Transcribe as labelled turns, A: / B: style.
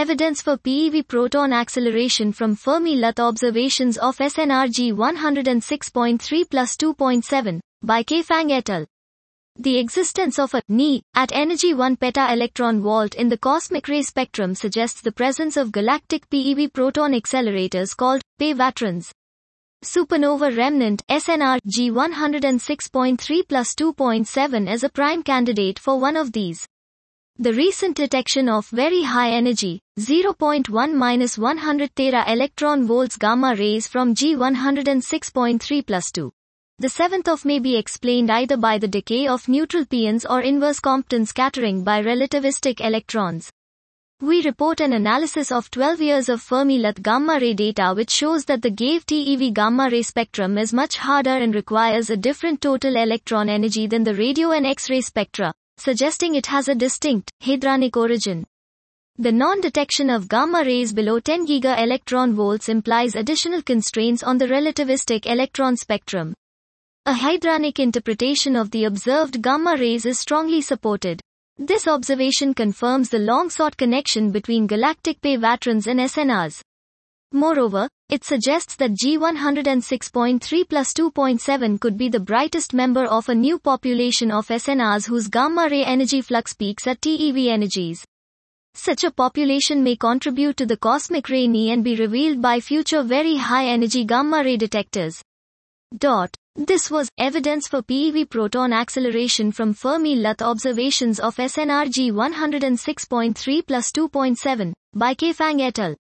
A: Evidence for PeV proton acceleration from Fermi-Luth observations of SNRG 106.3 plus 2.7, by Kaifang et al. The existence of a Ni at energy 1 peta-electron volt in the cosmic ray spectrum suggests the presence of galactic PeV proton accelerators called P-vatrons. Supernova remnant SNR-G 106.3 plus 2.7 is a prime candidate for one of these. The recent detection of very high energy, 0.1-100 tera electron volts gamma rays from G 106.3 plus 2. The 7th of may be explained either by the decay of neutral pions or inverse Compton scattering by relativistic electrons. We report an analysis of 12 years of Fermi-Luth gamma ray data which shows that the GAVE TeV gamma ray spectrum is much harder and requires a different total electron energy than the radio and X-ray spectra, suggesting it has a distinct, hadronic origin. The non-detection of gamma rays below 10 giga-electron volts implies additional constraints on the relativistic electron spectrum. A hadronic interpretation of the observed gamma rays is strongly supported. This observation confirms the long-sought connection between galactic P-vatrons and SNRs. Moreover, it suggests that G 106.3 plus 2.7 could be the brightest member of a new population of SNRs whose gamma ray energy flux peaks at TeV energies. Such a population may contribute to the cosmic ray Ni and be revealed by future very high energy gamma ray detectors. This was evidence for PeV proton acceleration from Fermi-Luth observations of SNRG 106.3 plus 2.7 by Kaifang et al.